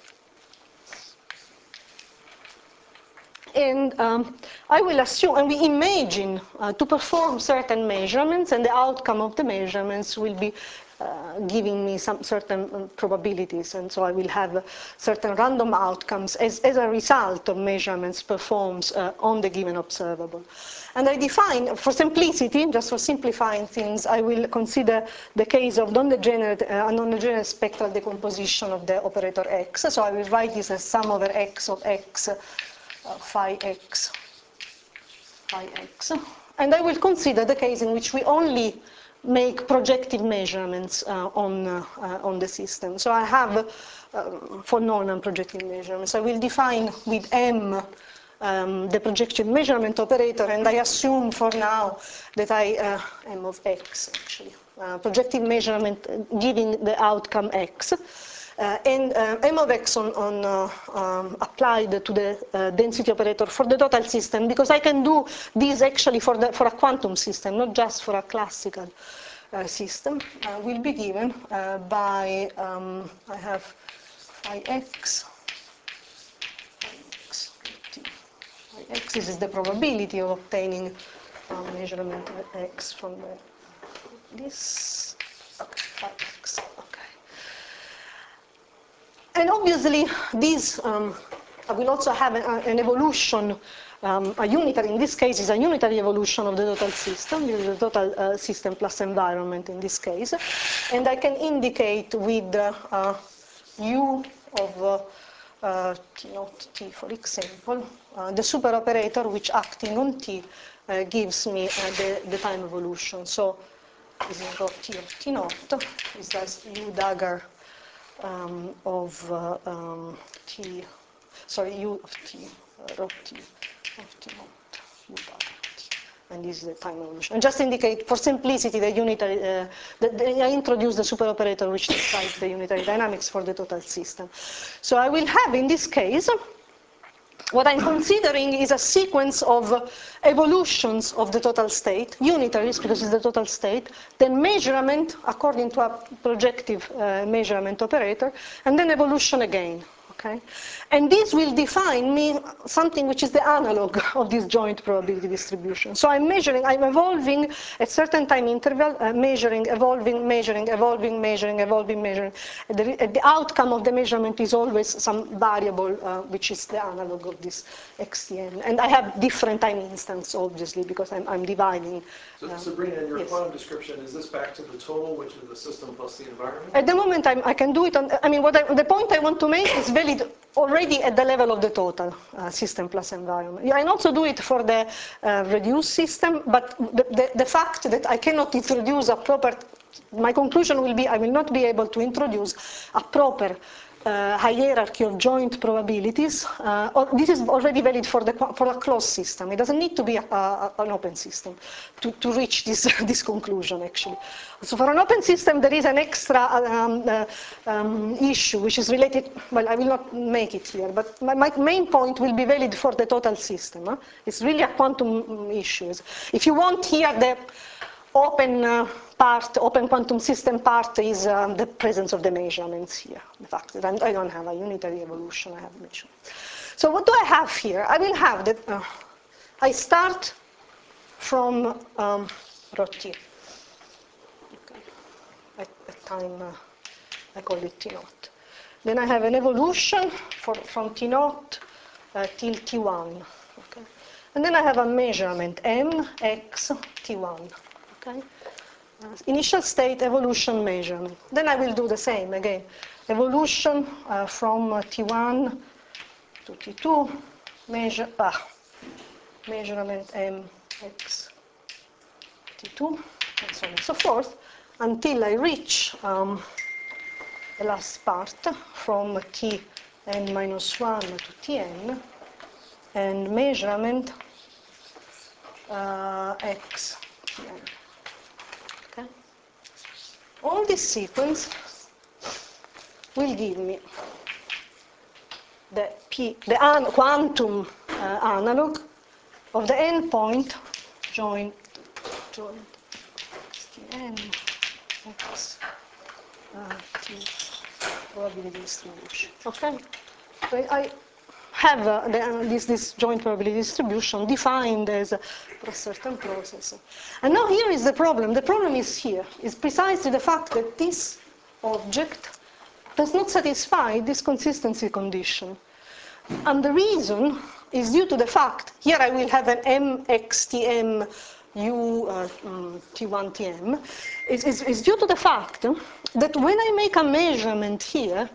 and um, I will assume, and we imagine uh, to perform certain measurements, and the outcome of the measurements will be uh, giving me some certain um, probabilities, and so I will have uh, certain random outcomes as, as a result of measurements performed uh, on the given observable. And I define, for simplicity, just for simplifying things, I will consider the case of non-degenerate, uh, non-degenerate spectral decomposition of the operator x. So I will write this as sum over x of x, Uh, phi x, phi x, and I will consider the case in which we only make projective measurements uh, on, uh, uh, on the system. So I have, uh, for non-projective measurements, I will define with M um, the projection measurement operator, and I assume for now that I, uh, M of x actually, uh, projective measurement giving the outcome x. Uh, and uh, M of x on, on, uh, um, applied to the uh, density operator for the total system, because I can do this actually for, the, for a quantum system, not just for a classical uh, system, uh, will be given uh, by, um, I have phi x, phi x, phi x, this is the probability of obtaining uh, measurement of x from the, this, okay, phi x, okay. And obviously, these um, will also have a, an evolution, um, a unitary, in this case, is a unitary evolution of the total system, this is the total uh, system plus environment in this case. And I can indicate with uh, uh, u of uh, uh, t naught t, for example, uh, the super operator which acting on t uh, gives me uh, the, the time evolution. So this is rho t of t naught, is thus u dagger Um, of uh, um, t, sorry, u of t, uh, rho t of t naught, u bar t, and this is the time evolution. And just indicate, for simplicity, the unitary, uh, the, the, I introduce the super operator which describes the unitary dynamics for the total system. So I will have, in this case, what I'm considering is a sequence of evolutions of the total state, unitaries because it's the total state, then measurement according to a projective uh, measurement operator, and then evolution again. Okay? And this will define me something which is the analog of this joint probability distribution. So I'm measuring, I'm evolving at certain time interval, uh, measuring, evolving, measuring, evolving, measuring, evolving, measuring. The, the outcome of the measurement is always some variable uh, which is the analog of this X T N. And I have different time instants, obviously, because I'm, I'm dividing. So, Uh, Sabrina, in your yes. quantum description, is this back to the total, which is the system plus the environment? At the moment, I'm, I can do it on, I mean, what I, the point I want to make is very valid already at the level of the total uh, system plus environment. I can also do it for the uh, reduced system, but the, the, the fact that I cannot introduce a proper, my conclusion will be I will not be able to introduce a proper uh, hierarchy of joint probabilities. Uh, or this is already valid for, the, for a closed system. It doesn't need to be a, a, an open system to, to reach this, this conclusion, actually. So for an open system, there is an extra um, uh, um, issue which is related, well, I will not make it here, but my, my main point will be valid for the total system. Huh? It's really a quantum issue. If you want here, the open uh, part, open quantum system part is uh, the presence of the measurements here. The fact that I'm, I don't have a unitary evolution, I have mentioned. So what do I have here? I will have that uh, I start from um, rho t. Okay. At, at time, uh, I call it T naught. Then I have an evolution for, from T naught uh, till T one. Okay. And then I have a measurement, M, X, T one. Okay. Uh, initial state, evolution, measurement. Then I will do the same again. Evolution uh, from uh, T one to T two, measure, ah, measurement M, X, T two, and so on and so forth, until I reach um, the last part from Tn minus one to Tn, and measurement uh, X, Tn. Okay? All this sequence will give me the P, the an, quantum uh, analog of the endpoint joint joint Tn X uh, T probability distribution. Okay, so I have uh, the, uh, this this joint probability distribution defined as uh, for a certain process. And now here is the problem. The problem is here is precisely the fact that this object does not satisfy this consistency condition. And the reason is due to the fact, here I will have an M X T M U uh, um, T one T M, is, is, is due to the fact that when I make a measurement here,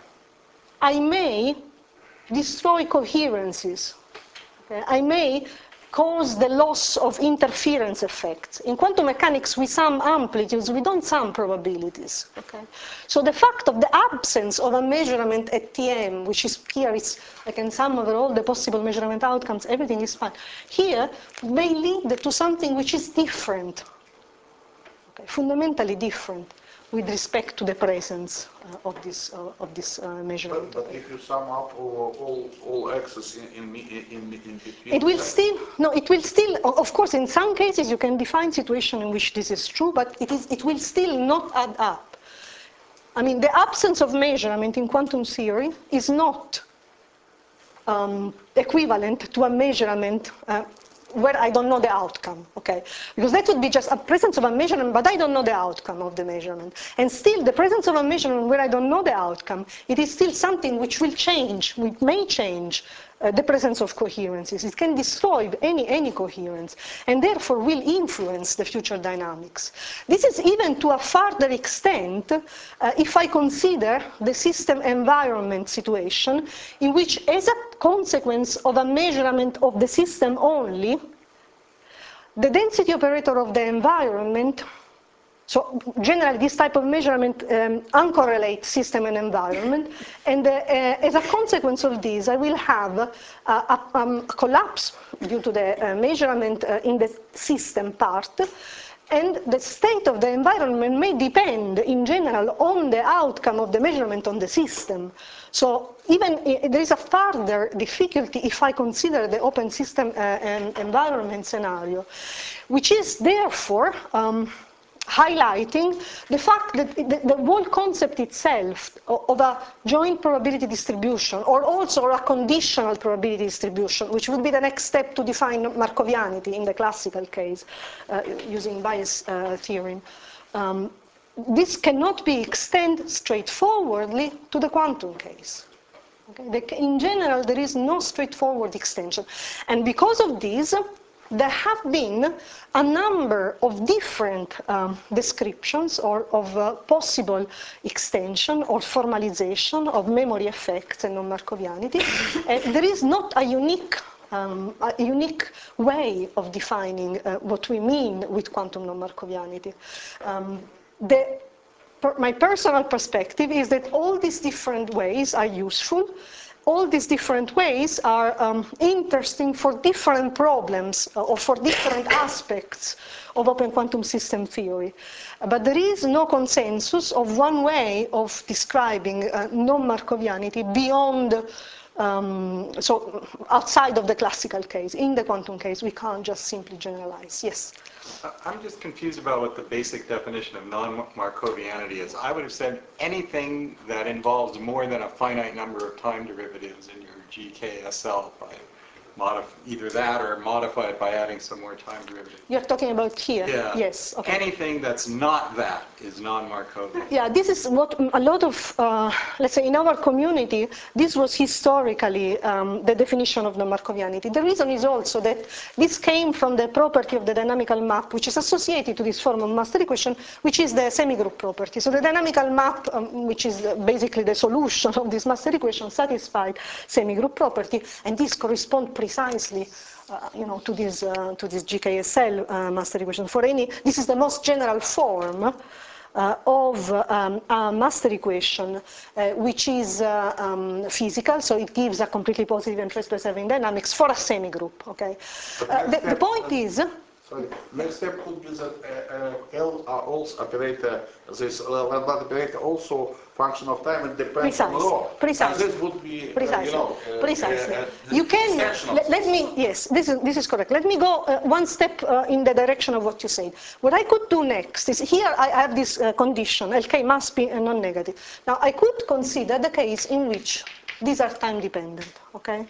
I may destroy coherences. Okay? I may cause the loss of interference effects. In quantum mechanics, we sum amplitudes, we don't sum probabilities. Okay? So the fact of the absence of a measurement at T M, which is here, it's, I can sum over all the possible measurement outcomes, everything is fine. Here may lead to something which is different, okay? Fundamentally different with respect to the presence uh, of this uh, of this uh, measurement. But, but if you sum up all all, all x's in in, in in between, it will still no. It will still, of course, in some cases you can define situation in which this is true, but it is it will still not add up. I mean, the absence of measurement in quantum theory is not um, equivalent to a measurement uh, where I don't know the outcome, okay? Because that would be just a presence of a measurement, but I don't know the outcome of the measurement. And still, the presence of a measurement where I don't know the outcome, it is still something which will change, which may change uh, the presence of coherences. It can destroy any, any coherence, and therefore will influence the future dynamics. This is even to a further extent uh, if I consider the system environment situation, in which, as a consequence of a measurement of the system only, the density operator of the environment, so generally this type of measurement um, uncorrelates system and environment, and uh, uh, as a consequence of this, I will have uh, a, um, a collapse due to the uh, measurement uh, in the system part, and the state of the environment may depend, in general, on the outcome of the measurement on the system. So even there is a further difficulty if I consider the open system uh, and environment scenario, which is therefore um, highlighting the fact that the, the whole concept itself of a joint probability distribution, or also a conditional probability distribution, which would be the next step to define Markovianity in the classical case, uh, using Bayes' uh, theorem. Um, this cannot be extended straightforwardly to the quantum case. Okay? In general, there is no straightforward extension. And because of this, there have been a number of different um, descriptions or of uh, possible extension or formalization of memory effects and non-Markovianity. And there is not a unique Um, a unique way of defining uh, what we mean with quantum non-Markovianity. Um, the, per, my personal perspective is that all these different ways are useful. All these different ways are um, interesting for different problems uh, or for different aspects of open quantum system theory. But there is no consensus of one way of describing uh, non-Markovianity beyond Um, so outside of the classical case. In the quantum case, we can't just simply generalize. Yes? I'm just confused about what the basic definition of non-Markovianity is. I would have said anything that involves more than a finite number of time derivatives in your G K S L by modif- either that or modify it by adding some more time derivatives. You're talking about here? Yeah. Yes. Okay. Anything that's not that is non-Markovian. Yeah, this is what a lot of, uh, let's say in our community, this was historically um, the definition of non-Markovianity. The reason is also that this came from the property of the dynamical map, which is associated to this form of master equation, which is the semigroup property. So the dynamical map, um, which is basically the solution of this master equation, satisfied semigroup property, and this corresponds precisely Uh, you know, to this, uh, to this G K S L uh, master equation. For any, this is the most general form uh, of um, a master equation, uh, which is uh, um, physical, so it gives a completely positive and trace-preserving dynamics for a semigroup. Okay. Uh, the, the point is. Sorry, next step could be that uh, uh, L are also operator, this L operator also function of time and depends on law. Precisely. And this would be, Precisely. Uh, you know, uh, Precisely. Uh, uh, you can, let, let me, yes, this is, this is correct. Let me go uh, one step uh, in the direction of what you said. What I could do next is, here I have this uh, condition, L K must be uh, non-negative. Now I could consider the case in which these are time dependent, okay?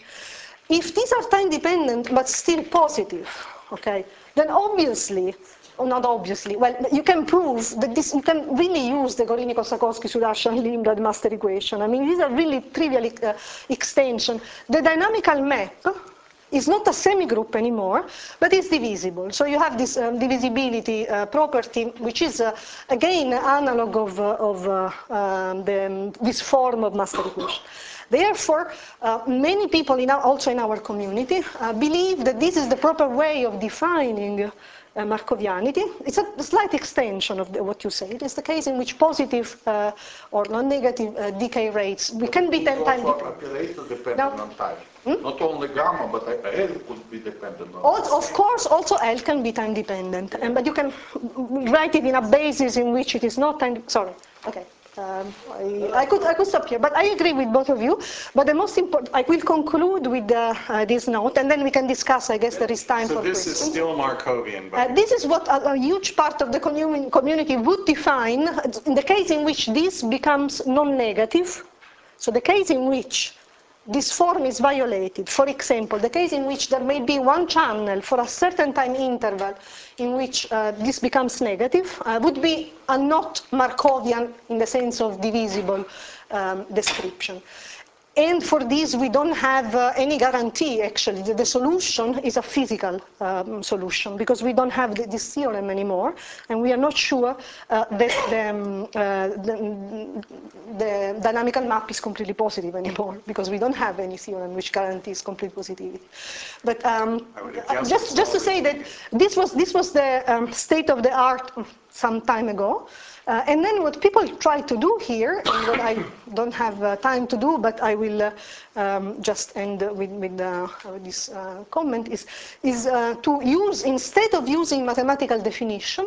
If these are time dependent but still positive, okay, then obviously, or not obviously, well, you can prove that this, you can really use the Gorini-Kosakowski, Sudarshan, Limrad master equation. I mean, these are really trivial uh, extension. The dynamical map is not a semigroup anymore, but it's divisible. So you have this um, divisibility uh, property, which is, uh, again, analog of, uh, of uh, um, the, this form of master equation. Therefore, uh, many people in our, also in our community uh, believe that this is the proper way of defining uh, Markovianity. It's a slight extension of the, what you say. It is the case in which positive uh, or non-negative uh, decay rates, we can be time dependent. Operator dependent Now, on time. Hmm? Not only gamma, but L could be dependent on Also, time. of course, also L can be time dependent, and, but you can write it in a basis in which it is not time. Sorry. Okay. Um, I, I could I could stop here, but I agree with both of you. But the most important, I will conclude with uh, uh, this note, and then we can discuss. I guess there is time so for this questions. is still Markovian. But Uh, this is what a, a huge part of the commun community would define in the case in which this becomes non-negative. So the case in which this form is violated, for example, the case in which there may be one channel for a certain time interval in which uh, this becomes negative, uh, would be a not Markovian in the sense of divisible um, description. And for this, we don't have uh, any guarantee, actually, that the solution is a physical um, solution, because we don't have the, this theorem anymore, and we are not sure uh, that the, um, uh, the, the dynamical map is completely positive anymore, because we don't have any theorem which guarantees complete positivity. But um, just, just to say that this was, this was the um, state of the art some time ago. Uh, and then what people try to do here, and what I don't have uh, time to do, but I will uh, um, just end with, with, uh, with this uh, comment, is, is uh, to use, instead of using mathematical definition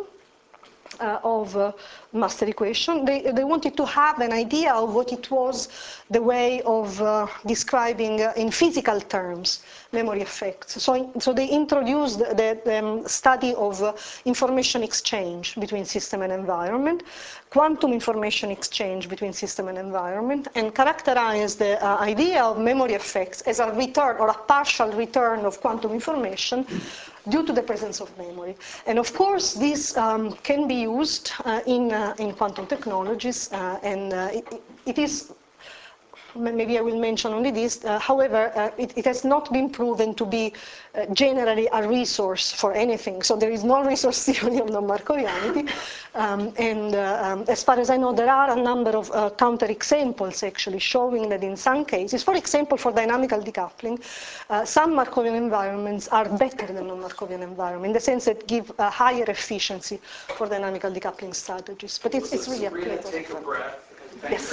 uh, of uh, master equation, they, they wanted to have an idea of what it was, the way of uh, describing uh, in physical terms memory effects. So, so they introduced the, the um, study of uh, information exchange between system and environment, quantum information exchange between system and environment, and characterized the uh, idea of memory effects as a return or a partial return of quantum information due to the presence of memory. And of course, this um, can be used uh, in, uh, in quantum technologies, uh, and uh, it, it is maybe I will mention only this. Uh, however, uh, it, it has not been proven to be uh, generally a resource for anything. So there is no resource theory of non-Markovianity. Um, and uh, um, as far as I know, there are a number of uh, counterexamples actually showing that in some cases, for example, for dynamical decoupling, uh, some Markovian environments are better than non-Markovian environments in the sense that give a higher efficiency for dynamical decoupling strategies. But it's, it's really a play. Take a breath. Yes.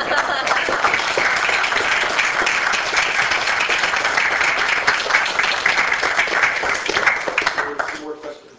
More questions?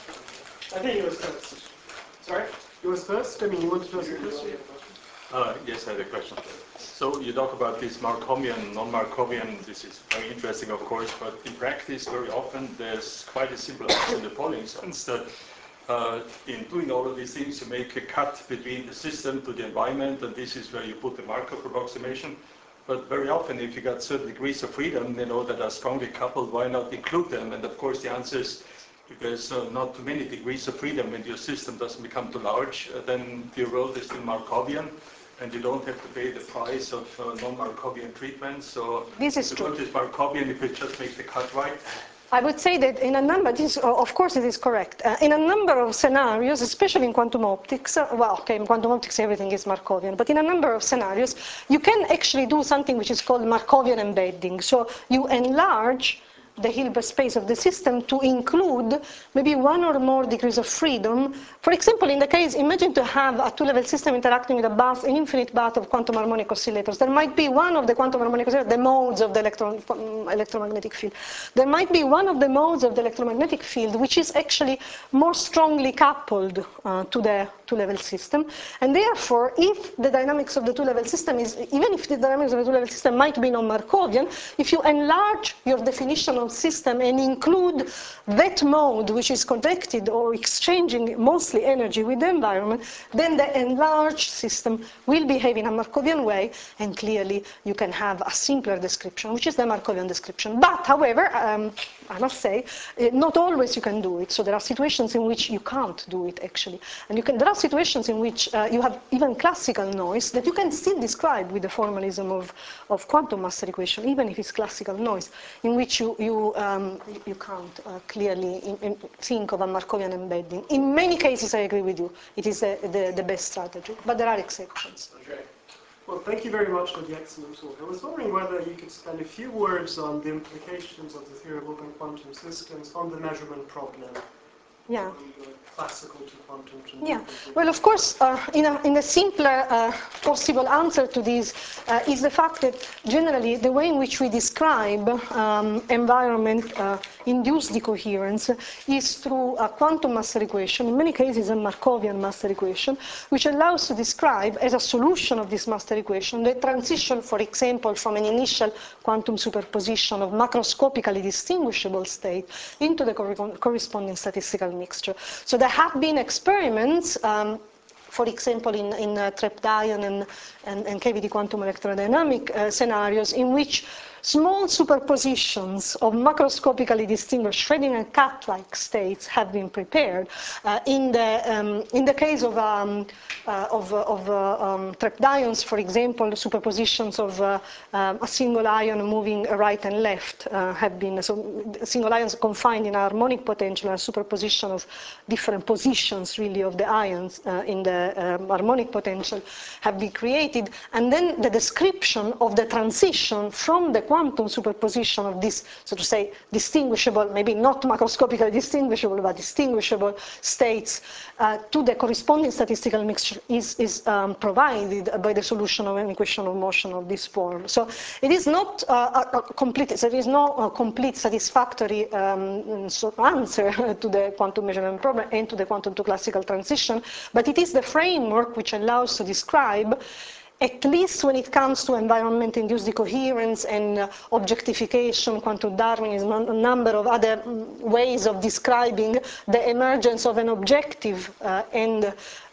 I think it was first. Sorry? It was first? I mean, you wanted to ask a question? Uh, yes, I had a question. So you talk about this Markovian, non-Markovian. This is very interesting, of course, but in practice, very often there's quite a simple answer in the following sense that uh, in doing all of these things, you make a cut between the system to the environment, and this is where you put the Markov approximation. But very often, if you got certain degrees of freedom, you know, that are strongly coupled, why not include them? And of course, the answer is if there's uh, not too many degrees of freedom and your system doesn't become too large, uh, then your world is still Markovian, and you don't have to pay the price of uh, non-Markovian treatment. So this is the true. world is Markovian if you just make the cut right. I would say that in a number, this, of course it is correct, uh, in a number of scenarios, especially in quantum optics, uh, well, okay, in quantum optics everything is Markovian, but in a number of scenarios, you can actually do something which is called Markovian embedding. So you enlarge the Hilbert space of the system to include maybe one or more degrees of freedom. For example, in the case, imagine to have a two-level system interacting with a bath, an infinite bath of quantum harmonic oscillators. There might be one of the quantum harmonic oscillators, the modes of the electron, electromagnetic field. There might be one of the modes of the electromagnetic field which is actually more strongly coupled uh, to the two-level system. And therefore, if the dynamics of the two-level system is, even if the dynamics of the two-level system might be non-Markovian, if you enlarge your definition of system and include that mode which is connected or exchanging mostly energy with the environment, then the enlarged system will behave in a Markovian way, and clearly you can have a simpler description, which is the Markovian description. But, however, um, I must say, not always you can do it. So there are situations in which you can't do it, actually. And you can, there are situations in which uh, you have even classical noise that you can still describe with the formalism of, of quantum master equation, even if it's classical noise, in which you, you, um, you can't uh, clearly in, in think of a Markovian embedding. In many cases, I agree with you. It is the, the, the best strategy. But there are exceptions. Okay. Well, thank you very much for the excellent talk. I was wondering whether you could spend a few words on the implications of the theory of open quantum systems on the measurement problem. Yeah. Classical to quantum to Yeah, well, of course, uh, in, a, in a simpler uh, possible answer to this uh, is the fact that generally the way in which we describe um, environment-induced uh, decoherence is through a quantum master equation, in many cases a Markovian master equation, which allows to describe as a solution of this master equation the transition, for example, from an initial quantum superposition of macroscopically distinguishable state into the cor corresponding statistical mixture. So there have been experiments, um, for example, in, in uh, trapped-ion and, and, and cavity quantum electrodynamic uh, scenarios, in which small superpositions of macroscopically distinguished shredding and cut-like states have been prepared. Uh, in, the, um, in the case of, um, uh, of, uh, of uh, um, trapped ions, for example, superpositions of uh, um, a single ion moving right and left uh, have been, so single ions confined in a harmonic potential, and a superposition of different positions, really, of the ions uh, in the um, harmonic potential have been created. And then the description of the transition from the quantum superposition of this, so to say, distinguishable, maybe not macroscopically distinguishable, but distinguishable states uh, to the corresponding statistical mixture is, is um, provided by the solution of an equation of motion of this form. So it is not uh, a, a complete, there is no uh, complete satisfactory um, so answer to the quantum measurement problem and to the quantum to classical transition, but it is the framework which allows to describe, at least when it comes to environment-induced decoherence and uh, objectification, quantum Darwinism, a number of other um, ways of describing the emergence of an objective uh, and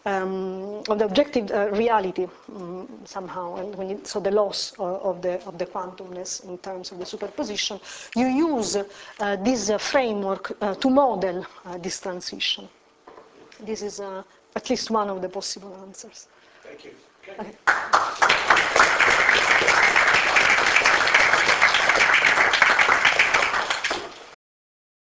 um, of the objective uh, reality um, somehow, and when you, so the loss of, of the of the quantumness in terms of the superposition. You use uh, this uh, framework uh, to model uh, this transition. This is uh, at least one of the possible answers. Thank you. Okay.